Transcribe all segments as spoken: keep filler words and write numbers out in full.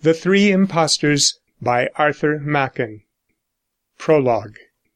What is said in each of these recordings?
The Three Impostors by Arthur Machen. Prologue.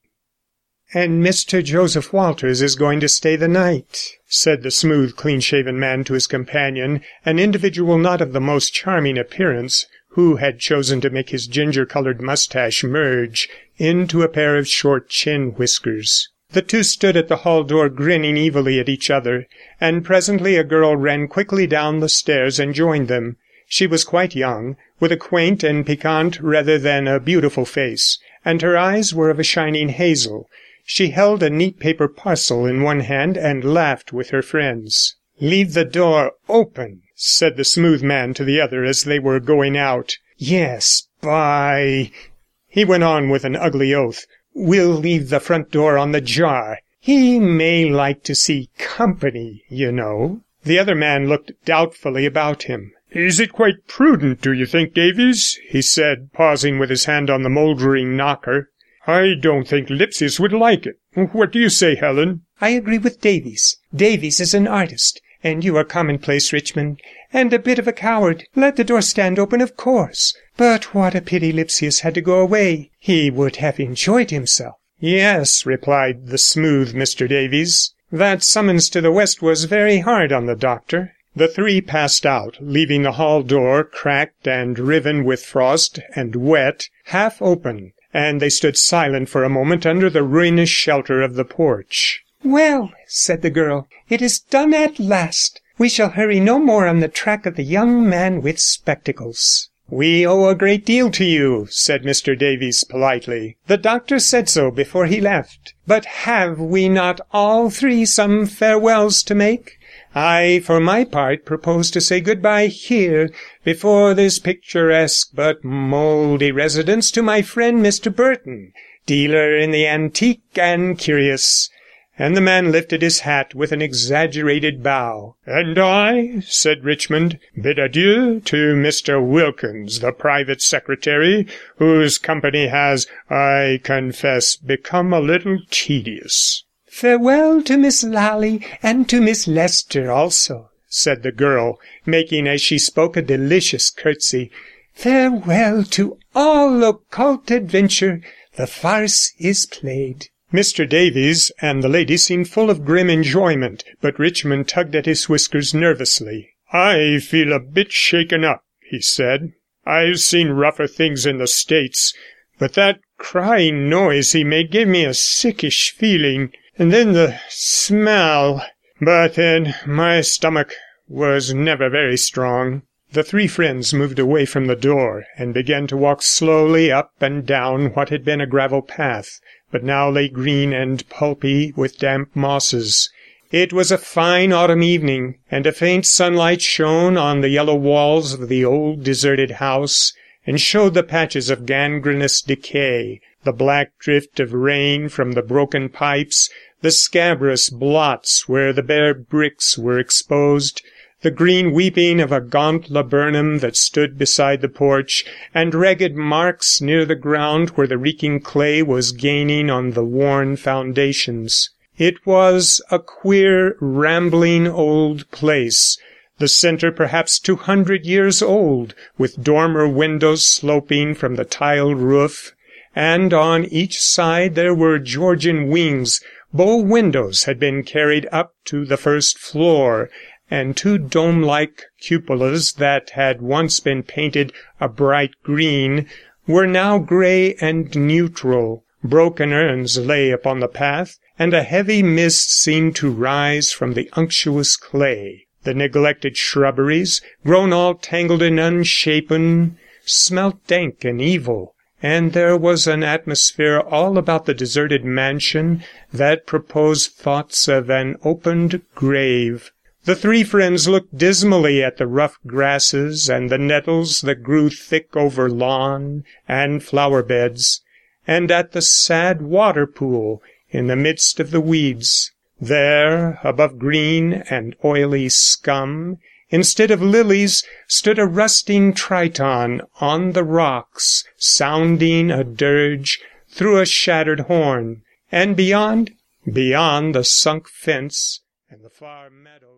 "And Mister Joseph Walters is going to stay the night," said the smooth, clean-shaven man to his companion, an individual not of the most charming appearance, who had chosen to make his ginger-coloured moustache merge into a pair of short chin-whiskers. The two stood at the hall door grinning evilly at each other, and presently a girl ran quickly down the stairs and joined them. She was quite young, with a quaint and piquant rather than a beautiful face, and her eyes were of a shining hazel. She held a neat paper parcel in one hand and laughed with her friends. "Leave the door open," said the smooth man to the other as they were going out. "Yes, by—" he went on with an ugly oath, "we'll leave the front door on the jar. He may like to see company, you know." The other man looked doubtfully about him. "Is it quite prudent, do you think, Davies?" he said, pausing with his hand on the mouldering knocker. "I don't think Lipsius would like it. What do you say, Helen?" "I agree with Davies. Davies is an artist, and you are commonplace, Richmond, and a bit of a coward. Let the door stand open, of course. But what a pity Lipsius had to go away. He would have enjoyed himself." "Yes," replied the smooth Mister Davies. "That summons to the west was very hard on the doctor." The three passed out, leaving the hall door, cracked and riven with frost and wet, half open, and they stood silent for a moment under the ruinous shelter of the porch. "Well," said the girl, "it is done at last. We shall hurry no more on the track of the young man with spectacles." "We owe a great deal to you," said Mister Davies politely. "The doctor said so before he left. But have we not all three some farewells to make? I, for my part, propose to say goodbye here, before this picturesque but mouldy residence, to my friend Mister Burton, dealer in the antique and curious." And the man lifted his hat with an exaggerated bow. "And I," said Richmond, "bid adieu to Mister Wilkins, the private secretary, whose company has, I confess, become a little tedious." "Farewell to Miss Lally, and to Miss Lester also," said the girl, making as she spoke a delicious curtsy. "Farewell to all occult adventure. The farce is played." Mister Davies and the lady seemed full of grim enjoyment, but Richmond tugged at his whiskers nervously. "I feel a bit shaken up," he said. "I've seen rougher things in the States, but that crying noise he made gave me a sickish feeling. And then the smell. But then, my stomach was never very strong." The three friends moved away from the door, and began to walk slowly up and down what had been a gravel path, but now lay green and pulpy with damp mosses. It was a fine autumn evening, and a faint sunlight shone on the yellow walls of the old deserted house, and showed the patches of gangrenous decay, the black drift of rain from the broken pipes, the scabrous blots where the bare bricks were exposed, the green weeping of a gaunt laburnum that stood beside the porch, and ragged marks near the ground where the reeking clay was gaining on the worn foundations. It was a queer, rambling old place, the centre perhaps two hundred years old, with dormer windows sloping from the tiled roof, and on each side there were Georgian wings. Bow windows had been carried up to the first floor, and two dome-like cupolas that had once been painted a bright green were now grey and neutral. Broken urns lay upon the path, and a heavy mist seemed to rise from the unctuous clay. The neglected shrubberies, grown all tangled and unshapen, smelt dank and evil, and there was an atmosphere all about the deserted mansion that proposed thoughts of an opened grave. The three friends looked dismally at the rough grasses and the nettles that grew thick over lawn and flower beds, and at the sad water pool in the midst of the weeds. There, above green and oily scum, instead of lilies, stood a rusting triton on the rocks, sounding a dirge through a shattered horn. And beyond, beyond the sunk fence and the far meadow,